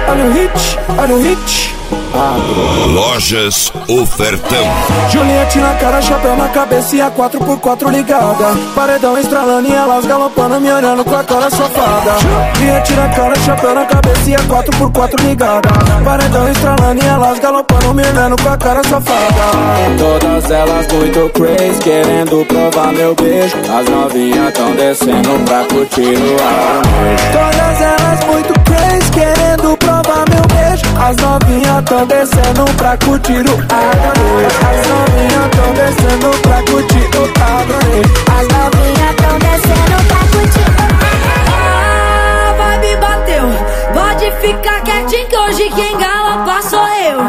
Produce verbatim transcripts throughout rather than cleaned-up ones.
olha o hit, olha o hit. Lojas Ofertão. Juliette na cara, chapéu na cabeça e a quatro por quatro ligada. Paredão estralando e elas galopando, me olhando com a cara safada. Juliette na cara, chapéu na cabeça e a quatro por quatro ligada. Paredão estralando e elas galopando, me olhando com a cara safada. Todas elas muito crazy, querendo provar meu beijo. As novinhas tão descendo pra curtir o arroz. Todas elas muito crazy, querendo provar meu beijo. As novinhas tão descendo pra curtir o agronê. As novinhas tão descendo pra curtir o agronê. As novinhas tão descendo pra curtir o agronê. A vibe bateu, pode ficar quietinho que hoje quem galopa sou eu.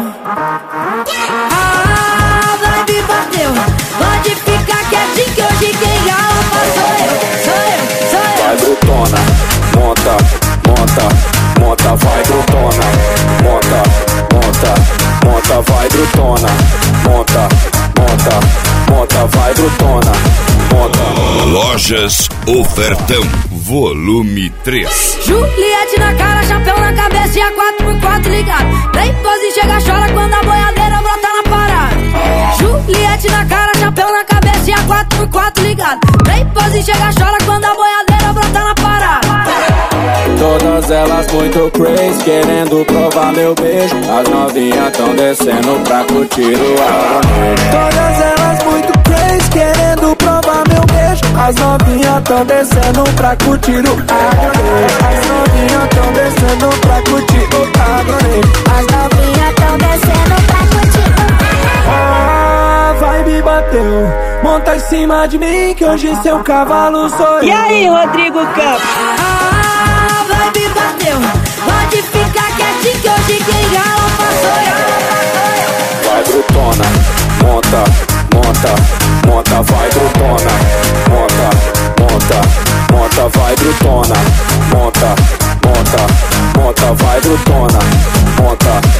A vibe bateu, pode ficar quietinho que hoje quem galopa sou eu. Sou eu, sou eu. Vai brutona, monta, monta, monta, vai brutona. Monta, monta, monta, vai brutona. Monta, monta, monta, vai brutona. Monta. Lojas Ofertão, volume três. Juliette na cara, chapéu na cabeça e a quatro por quatro ligado. Trem pose chega, chora quando a boiadeira brota na parada. Juliette na cara, chapéu na cabeça e a quatro por quatro ligado. Trem pose chega, chora quando a boiadeira brota na parada. Todas elas muito crazy, querendo provar meu beijo. As novinhas tão descendo pra curtir o arroz. Todas elas muito crazy, querendo provar meu beijo. As novinhas tão descendo pra curtir o arroz. As novinhas tão descendo pra curtir o arroz. As novinhas tão descendo pra curtir o arroz. A vibe bateu, monta em cima de mim que hoje seu cavalo sou eu. E aí, Rodrigo Campos? A vibe bateu, pode ficar quietinho que hoje quem galopa sou eu. Vai brutona, monta, monta, monta, vai brutona. Monta, monta, monta, vai brutona. Monta, monta, monta, vai brutona. Monta.